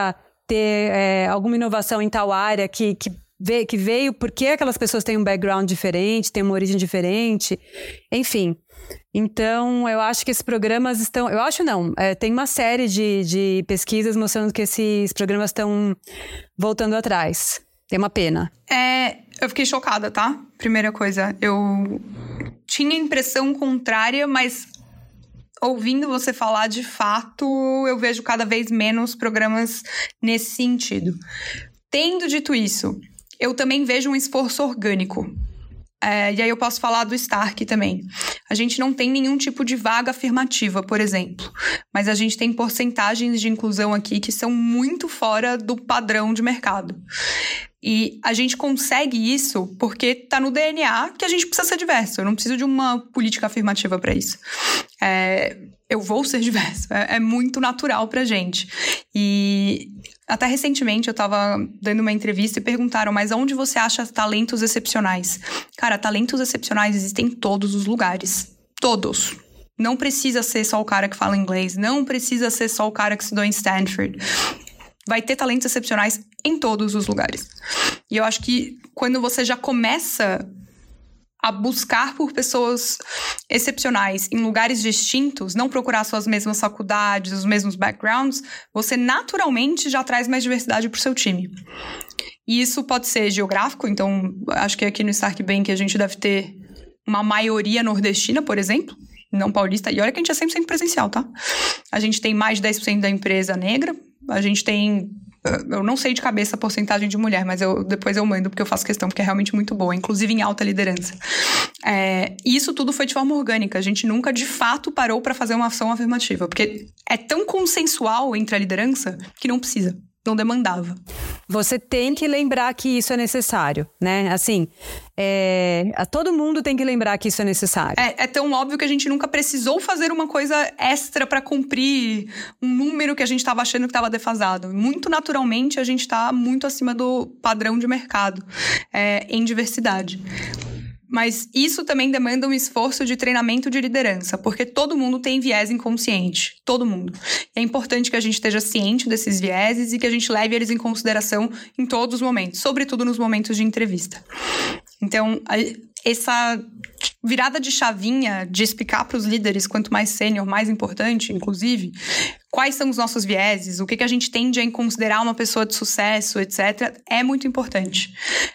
ter alguma inovação em tal área que veio porque aquelas pessoas têm um background diferente, têm uma origem diferente, enfim. Então, eu acho que esses programas estão... Eu acho não, tem uma série de pesquisas mostrando que esses programas estão voltando atrás. É uma pena. Eu fiquei chocada, tá? Primeira coisa, eu tinha impressão contrária, mas ouvindo você falar, de fato, eu vejo cada vez menos programas nesse sentido. Tendo dito isso, eu também vejo um esforço orgânico. E aí eu posso falar do Stark também. A gente não tem nenhum tipo de vaga afirmativa, por exemplo. Mas a gente tem porcentagens de inclusão aqui que são muito fora do padrão de mercado. E a gente consegue isso porque tá no DNA que a gente precisa ser diverso. Eu não preciso de uma política afirmativa para isso. Eu vou ser diverso. É muito natural pra gente. E até recentemente eu tava dando uma entrevista e perguntaram, mas onde você acha talentos excepcionais? Cara, talentos excepcionais existem em todos os lugares. Todos. Não precisa ser só o cara que fala inglês. Não precisa ser só o cara que estudou em Stanford. Vai ter talentos excepcionais em todos os lugares. E eu acho que quando você já começa a buscar por pessoas excepcionais em lugares distintos, não procurar suas mesmas faculdades, os mesmos backgrounds, você naturalmente já traz mais diversidade para o seu time. E isso pode ser geográfico, então acho que aqui no Stark Bank a gente deve ter uma maioria nordestina, por exemplo, não paulista. E olha que a gente é 100% presencial, tá? A gente tem mais de 10% da empresa negra, a gente tem... Eu não sei de cabeça a porcentagem de mulher, mas depois eu mando, porque eu faço questão, porque é realmente muito boa, inclusive em alta liderança. E isso tudo foi de forma orgânica. A gente nunca, de fato, parou para fazer uma ação afirmativa, porque é tão consensual entre a liderança que não precisa, não demandava. Você tem que lembrar que isso é necessário, né? Assim, todo mundo tem que lembrar que isso é necessário. É tão óbvio que a gente nunca precisou fazer uma coisa extra para cumprir um número que a gente estava achando que estava defasado. Muito naturalmente, a gente está muito acima do padrão de mercado em diversidade. Mas isso também demanda um esforço de treinamento de liderança, porque todo mundo tem viés inconsciente, todo mundo. E é importante que a gente esteja ciente desses vieses e que a gente leve eles em consideração em todos os momentos, sobretudo nos momentos de entrevista. Então, essa virada de chavinha de explicar para os líderes, quanto mais sênior, mais importante, inclusive, quais são os nossos vieses, o que a gente tende a considerar uma pessoa de sucesso, etc., é muito importante.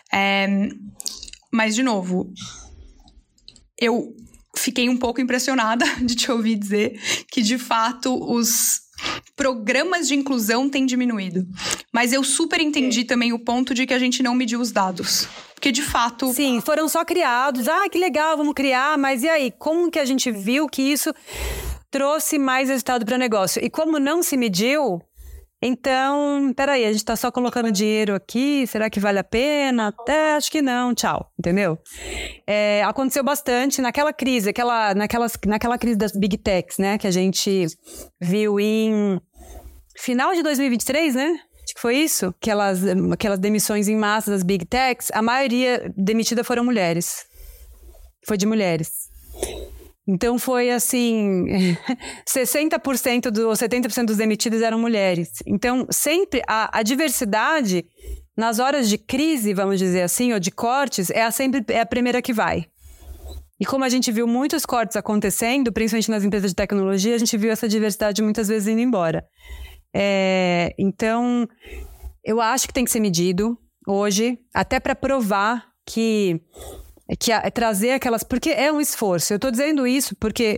Mas, de novo, eu fiquei um pouco impressionada de te ouvir dizer que, de fato, os programas de inclusão têm diminuído. Mas eu super entendi também o ponto de que a gente não mediu os dados. Porque, de fato... Sim, foram só criados. Que legal, vamos criar. Mas e aí? Como que a gente viu que isso trouxe mais resultado para o negócio? E como não se mediu... Então, peraí, a gente tá só colocando dinheiro aqui, será que vale a pena? Acho que não, tchau, entendeu? Aconteceu bastante naquela crise, naquela crise das Big Techs, né? Que a gente viu em final de 2023, né? Acho que foi isso, aquelas demissões em massa das Big Techs, a maioria demitida foram mulheres. Foi de mulheres. Então foi assim, 60% ou 70% dos demitidos eram mulheres. Então sempre a diversidade nas horas de crise, vamos dizer assim, ou de cortes, sempre a primeira que vai. E como a gente viu muitos cortes acontecendo, principalmente nas empresas de tecnologia, a gente viu essa diversidade muitas vezes indo embora. Então, eu acho que tem que ser medido hoje, até para provar que trazer aquelas... Porque é um esforço. Eu estou dizendo isso porque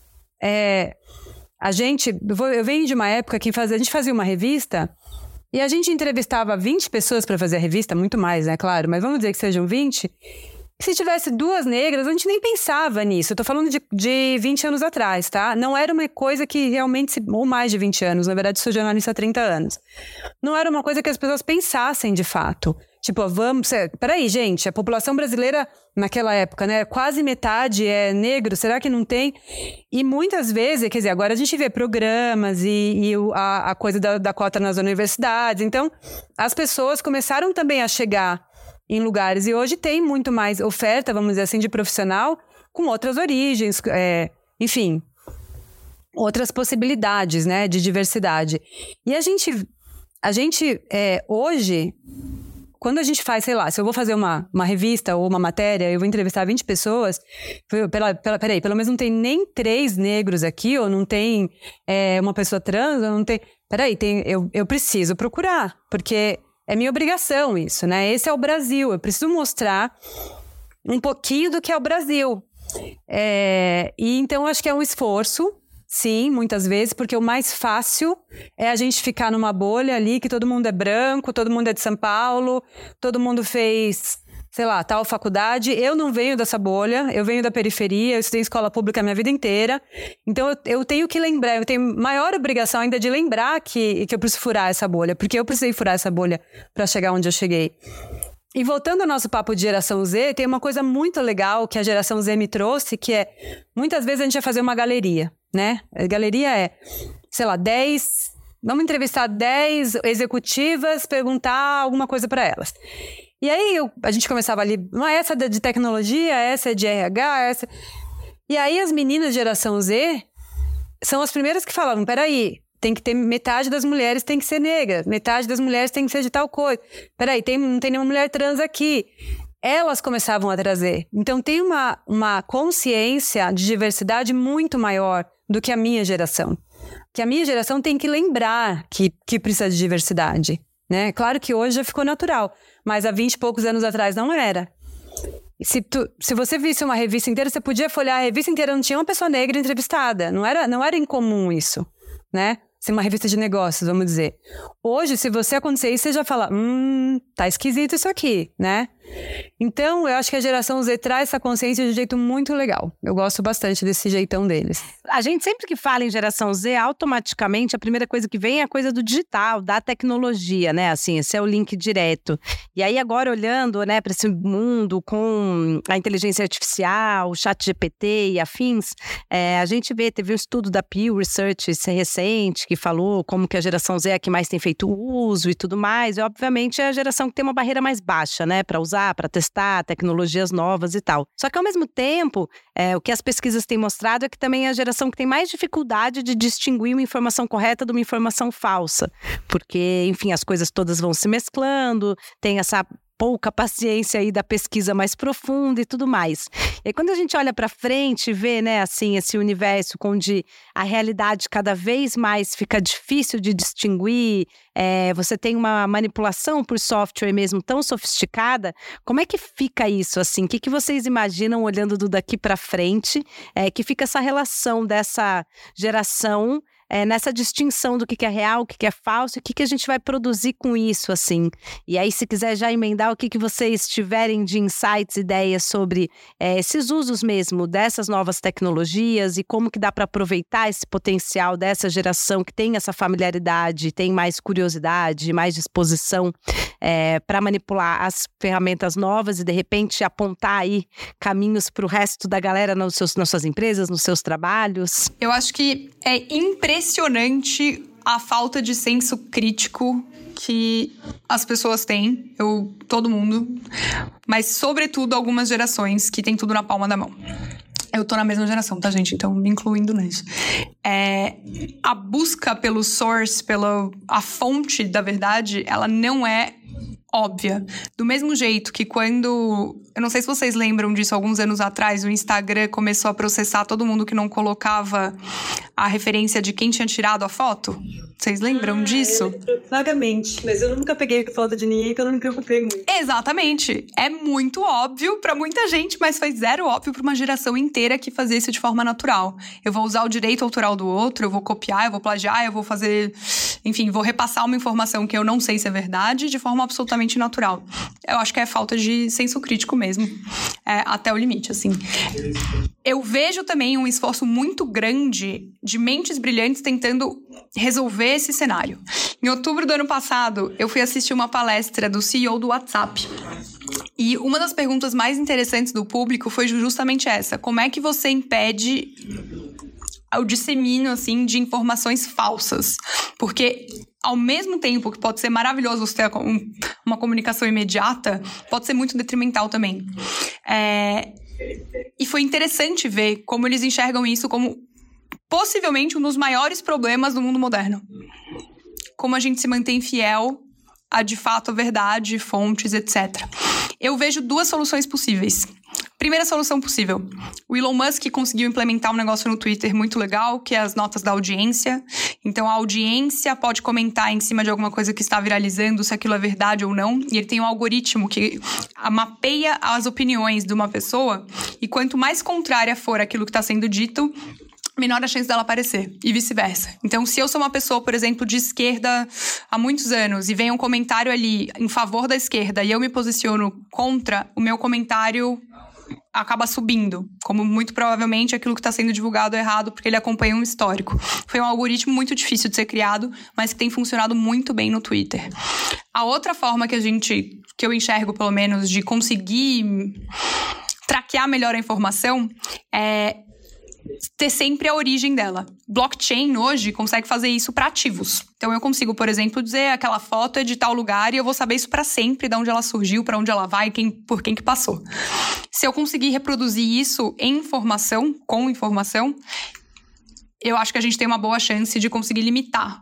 eu venho de uma época que a gente fazia uma revista e a gente entrevistava 20 pessoas para fazer a revista, muito mais, né? Claro, mas vamos dizer que sejam 20. Se tivesse 2 negras, a gente nem pensava nisso. Eu tô falando de 20 anos atrás, tá? Não era uma coisa que realmente... Ou mais de 20 anos. Na verdade, sou jornalista há 30 anos. Não era uma coisa que as pessoas pensassem de fato. Tipo, peraí, gente, a população brasileira naquela época, né? Quase metade é negro, será que não tem? E muitas vezes, quer dizer, agora a gente vê programas e a coisa da cota nas universidades. Então, as pessoas começaram também a chegar em lugares. E hoje tem muito mais oferta, vamos dizer assim, de profissional com outras origens, enfim, outras possibilidades, né, de diversidade. E a gente a gente, hoje, quando a gente faz, sei lá, se eu vou fazer uma revista ou uma matéria, eu vou entrevistar 20 pessoas, peraí, pelo menos não tem nem 3 negros aqui, ou não tem uma pessoa trans, ou não tem... Peraí, eu preciso procurar, porque é minha obrigação isso, né? Esse é o Brasil, eu preciso mostrar um pouquinho do que é o Brasil. E então, acho que é um esforço, sim, muitas vezes, porque o mais fácil é a gente ficar numa bolha ali, que todo mundo é branco, todo mundo é de São Paulo, todo mundo fez, sei lá, tal faculdade. Eu não venho dessa bolha, eu venho da periferia, eu estudei em escola pública a minha vida inteira. Então, eu tenho que lembrar, eu tenho maior obrigação ainda de lembrar que eu preciso furar essa bolha, porque eu precisei furar essa bolha para chegar onde eu cheguei. E voltando ao nosso papo de geração Z, tem uma coisa muito legal que a geração Z me trouxe, que é, muitas vezes a gente vai fazer uma galeria, né? A galeria é, sei lá, 10... Vamos entrevistar 10 executivas, perguntar alguma coisa para elas. E aí a gente começava ali, essa é de tecnologia, essa é de RH, essa... E aí as meninas de geração Z são as primeiras que falavam, peraí, tem que ter metade das mulheres tem que ser negra, metade das mulheres tem que ser de tal coisa. Peraí, não tem nenhuma mulher trans aqui. Elas começavam a trazer. Então tem uma consciência de diversidade muito maior do que a minha geração. Que a minha geração tem que lembrar que precisa de diversidade, né? Claro que hoje já ficou natural, mas há 20 e poucos anos atrás não era. Se você visse uma revista inteira, você podia folhear a revista inteira, não tinha uma pessoa negra entrevistada. Não era incomum isso, né? Ser uma revista de negócios, vamos dizer. Hoje, se você acontecer isso, você já fala, tá esquisito isso aqui, né? Então, eu acho que a geração Z traz essa consciência de um jeito muito legal. Eu gosto bastante desse jeitão deles. A gente sempre que fala em geração Z, automaticamente a primeira coisa que vem é a coisa do digital, da tecnologia, né? Assim, esse é o link direto. E aí agora olhando, né, para esse mundo com a inteligência artificial, o ChatGPT e afins, a gente teve um estudo da Pew Research recente que falou como que a geração Z é a que mais tem feito uso e tudo mais. E obviamente é a geração que tem uma barreira mais baixa, né, para usar, para testar tecnologias novas e tal. Só que ao mesmo tempo, o que as pesquisas têm mostrado é que também é a geração que tem mais dificuldade de distinguir uma informação correta de uma informação falsa. Porque, enfim, as coisas todas vão se mesclando, tem essa pouca paciência aí da pesquisa mais profunda e tudo mais. E aí, quando a gente olha para frente e vê, né, assim, esse universo onde a realidade cada vez mais fica difícil de distinguir, você tem uma manipulação por software mesmo tão sofisticada, como é que fica isso, assim? O que vocês imaginam olhando do daqui para frente, que fica essa relação dessa geração nessa distinção do que é real, o que é falso, e o que a gente vai produzir com isso, assim. E aí, se quiser já emendar o que vocês tiverem de insights, ideias sobre esses usos mesmo dessas novas tecnologias e como que dá para aproveitar esse potencial dessa geração que tem essa familiaridade, tem mais curiosidade, mais disposição para manipular as ferramentas novas e, de repente, apontar aí caminhos para o resto da galera nas suas empresas, nos seus trabalhos. Eu acho que é impressionante a falta de senso crítico que as pessoas têm, todo mundo, mas sobretudo algumas gerações que têm tudo na palma da mão. Eu tô na mesma geração, tá, gente? Então, me incluindo nisso. A busca pelo source, a fonte da verdade, ela não é óbvia. Do mesmo jeito que quando... Eu não sei se vocês lembram disso, alguns anos atrás, o Instagram começou a processar todo mundo que não colocava a referência de quem tinha tirado a foto. Vocês lembram disso? Vagamente, mas eu nunca peguei foto de ninguém que eu não me preocupei muito. Exatamente. É muito óbvio pra muita gente, mas foi zero óbvio pra uma geração inteira que fazia isso de forma natural. Eu vou usar o direito autoral do outro, eu vou copiar, eu vou plagiar, eu vou fazer... Enfim, vou repassar uma informação que eu não sei se é verdade de forma absolutamente natural. Eu acho que é falta de senso crítico mesmo. Até o limite, assim. Eu vejo também um esforço muito grande de mentes brilhantes tentando resolver esse cenário. Em outubro do ano passado, eu fui assistir uma palestra do CEO do WhatsApp. E uma das perguntas mais interessantes do público foi justamente essa. Como é que você impede o dissemínio, assim, de informações falsas? Porque, ao mesmo tempo que pode ser maravilhoso você ter uma comunicação imediata, pode ser muito detrimental também. E foi interessante ver como eles enxergam isso como possivelmente um dos maiores problemas do mundo moderno. como a gente se mantém fiel a, de fato, a verdade, fontes, etc. Eu vejo 2 soluções possíveis. Primeira solução possível. O Elon Musk conseguiu implementar um negócio no Twitter muito legal, que é as notas da audiência. Então, a audiência pode comentar em cima de alguma coisa que está viralizando, se aquilo é verdade ou não. E ele tem um algoritmo que mapeia as opiniões de uma pessoa. E quanto mais contrária for aquilo que está sendo dito, menor a chance dela aparecer, e vice-versa. Então, se eu sou uma pessoa, por exemplo, de esquerda há muitos anos, e vem um comentário ali em favor da esquerda, e eu me posiciono contra, o meu comentário acaba subindo, como muito provavelmente aquilo que está sendo divulgado é errado, porque ele acompanha um histórico. Foi um algoritmo muito difícil de ser criado, mas que tem funcionado muito bem no Twitter. A outra forma que eu enxergo, pelo menos, de conseguir traquear melhor a informação é ter sempre a origem dela. Blockchain hoje consegue fazer isso para ativos. Então eu consigo, por exemplo, dizer aquela foto é de tal lugar e eu vou saber isso para sempre, de onde ela surgiu, para onde ela vai, por quem que passou. Se eu conseguir reproduzir isso em informação, com informação, eu acho que a gente tem uma boa chance de conseguir limitar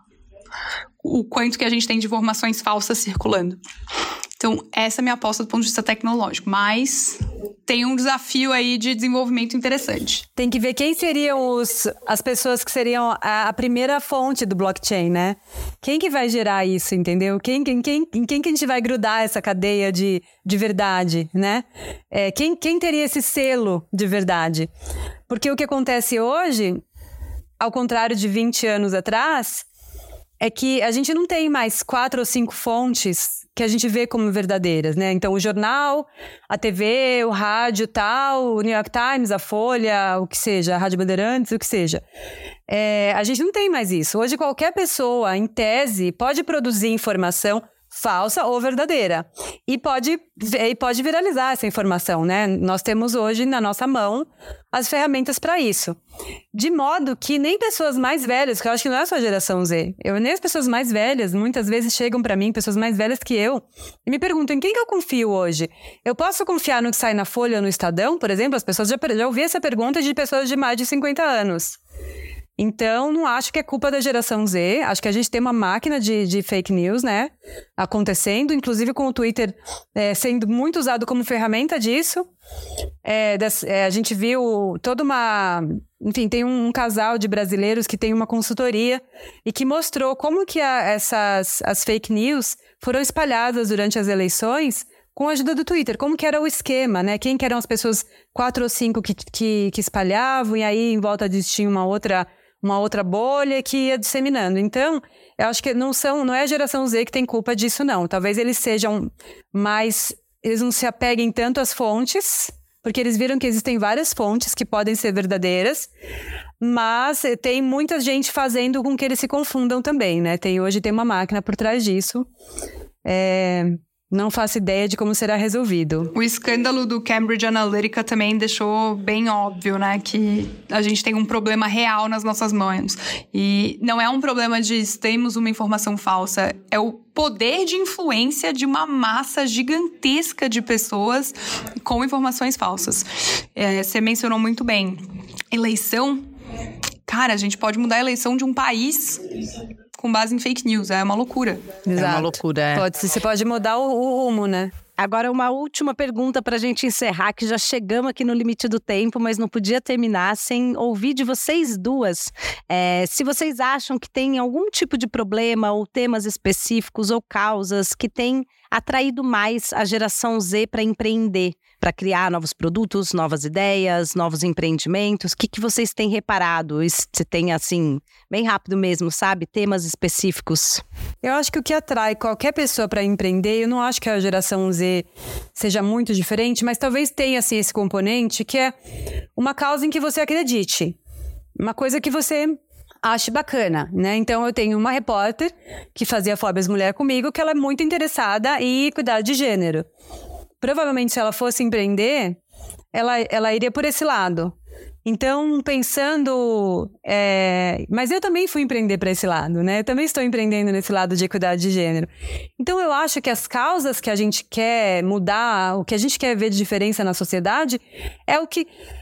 o quanto que a gente tem de informações falsas circulando. Então, essa é a minha aposta do ponto de vista tecnológico. Mas tem um desafio aí de desenvolvimento interessante. Tem que ver quem seriam as pessoas que seriam a primeira fonte do blockchain, né? Quem que vai gerar isso, entendeu? Em quem que a gente vai grudar essa cadeia de verdade, né? Quem teria esse selo de verdade? Porque o que acontece hoje, ao contrário de 20 anos atrás, é que a gente não tem mais 4 ou 5 fontes que a gente vê como verdadeiras, né? Então, o jornal, a TV, o rádio tal, o New York Times, a Folha, o que seja, a Rádio Bandeirantes, o que seja. A gente não tem mais isso. Hoje, qualquer pessoa, em tese, pode produzir informação falsa ou verdadeira. E pode viralizar essa informação, né? Nós temos hoje na nossa mão as ferramentas para isso. De modo que nem pessoas mais velhas, que eu acho que não é só a geração Z, nem as pessoas mais velhas, muitas vezes chegam para mim, pessoas mais velhas que eu, e me perguntam em quem que eu confio hoje. Eu posso confiar no que sai na Folha ou no Estadão, por exemplo? As pessoas já ouvi essa pergunta de pessoas de mais de 50 anos. Então, não acho que é culpa da geração Z. Acho que a gente tem uma máquina de fake news, né? Acontecendo, inclusive com o Twitter sendo muito usado como ferramenta disso. A gente viu toda uma... Enfim, tem um casal de brasileiros que tem uma consultoria e que mostrou como que as fake news foram espalhadas durante as eleições com a ajuda do Twitter. Como que era o esquema, né? Quem que eram as pessoas 4 ou 5 que espalhavam, e aí em volta disso tinha uma outra bolha que ia disseminando. Então, eu acho que não é a geração Z que tem culpa disso, não. Talvez eles sejam mais... Eles não se apeguem tanto às fontes, porque eles viram que existem várias fontes que podem ser verdadeiras, mas tem muita gente fazendo com que eles se confundam também, né? Hoje tem uma máquina por trás disso. Não faço ideia de como será resolvido. O escândalo do Cambridge Analytica também deixou bem óbvio, né? Que a gente tem um problema real nas nossas mãos. E não é um problema de temos uma informação falsa. É o poder de influência de uma massa gigantesca de pessoas com informações falsas. Você mencionou muito bem. Eleição... Cara, a gente pode mudar a eleição de um país... com base em fake news, é uma loucura. Exato. É uma loucura, Você pode mudar o rumo, né? Agora, uma última pergunta para a gente encerrar, que já chegamos aqui no limite do tempo, mas não podia terminar sem ouvir de vocês duas. Se vocês acham que tem algum tipo de problema ou temas específicos ou causas que têm atraído mais a geração Z para empreender, para criar novos produtos, novas ideias, novos empreendimentos. O que vocês têm reparado? Se tem, assim, bem rápido mesmo, sabe? Temas específicos. Eu acho que o que atrai qualquer pessoa para empreender, eu não acho que a geração Z seja muito diferente, mas talvez tenha, assim, esse componente que é uma causa em que você acredite. Uma coisa que você ache bacana, né? Então, eu tenho uma repórter que fazia Forbes Mulher comigo, que ela é muito interessada em cuidar de gênero. Provavelmente, se ela fosse empreender, ela iria por esse lado. Então, pensando... Mas eu também fui empreender para esse lado, né? Eu também estou empreendendo nesse lado de equidade de gênero. Então, eu acho que as causas que a gente quer mudar, o que a gente quer ver de diferença na sociedade, é o que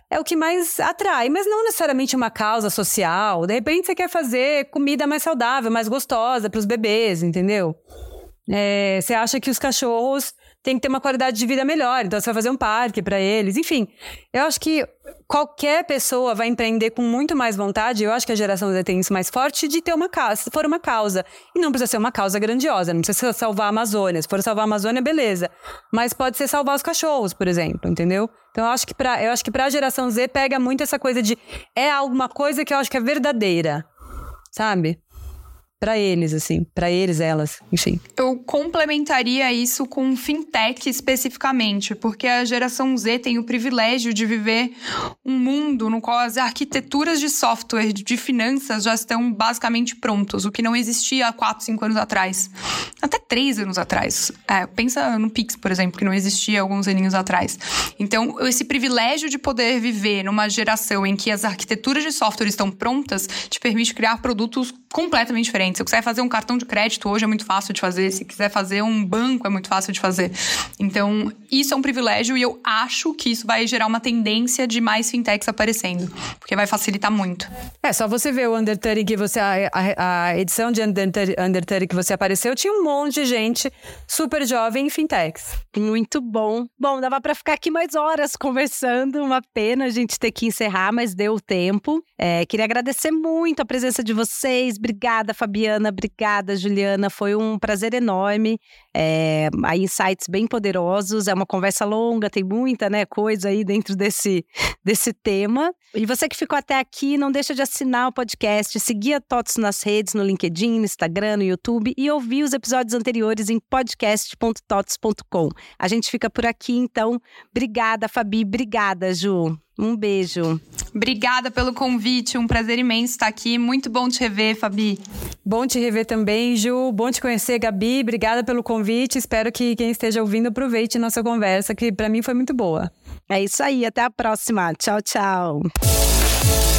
é o que mais atrai, mas não necessariamente uma causa social. De repente você quer fazer comida mais saudável, mais gostosa para os bebês, entendeu? Você acha que os cachorros têm que ter uma qualidade de vida melhor, então você vai fazer um parque para eles. Enfim, eu acho que qualquer pessoa vai empreender com muito mais vontade. Eu acho que a geração Z tem isso mais forte de ter uma causa, se for uma causa. E não precisa ser uma causa grandiosa, não precisa salvar a Amazônia. Se for salvar a Amazônia, beleza. Mas pode ser salvar os cachorros, por exemplo, entendeu? Então eu acho que pra geração Z pega muito essa coisa de... É alguma coisa que eu acho que é verdadeira, sabe? Pra eles, assim. Pra eles, elas, enfim. Eu complementaria isso com fintech especificamente, porque a geração Z tem o privilégio de viver um mundo no qual as arquiteturas de software, de finanças, já estão basicamente prontos, o que não existia há 4, 5 anos atrás. Até 3 anos atrás. Pensa no Pix, por exemplo, que não existia alguns aninhos atrás. Então, esse privilégio de poder viver numa geração em que as arquiteturas de software estão prontas te permite criar produtos completamente diferentes. Se eu quiser fazer um cartão de crédito, hoje é muito fácil de fazer. Se quiser fazer um banco, é muito fácil de fazer. Então, isso é um privilégio e eu acho que isso vai gerar uma tendência de mais fintechs aparecendo, porque vai facilitar muito. Só você ver o Under 30 que você... A edição de Under 30 que você apareceu, tinha um monte de gente super jovem em fintechs. Muito bom. Bom, dava pra ficar aqui mais horas conversando. Uma pena a gente ter que encerrar, mas deu tempo. Queria agradecer muito a presença de vocês. Obrigada, Fabiana. Obrigada, Juliana. Foi um prazer enorme. Aí insights bem poderosos. É uma conversa longa, tem muita, coisa aí dentro desse tema. E você que ficou até aqui, não deixa de assinar o podcast, seguir a TOTS nas redes, no LinkedIn, no Instagram, no YouTube e ouvir os episódios anteriores em podcast.tots.com. A gente fica por aqui, então. Obrigada, Fabi. Obrigada, Ju. Um beijo. Obrigada pelo convite, um prazer imenso estar aqui. Muito bom te rever, Fabi. Bom te rever também, Ju. Bom te conhecer, Gabi. Obrigada pelo convite. Espero que quem esteja ouvindo aproveite nossa conversa, que para mim foi muito boa. É isso aí. Até a próxima. Tchau, tchau.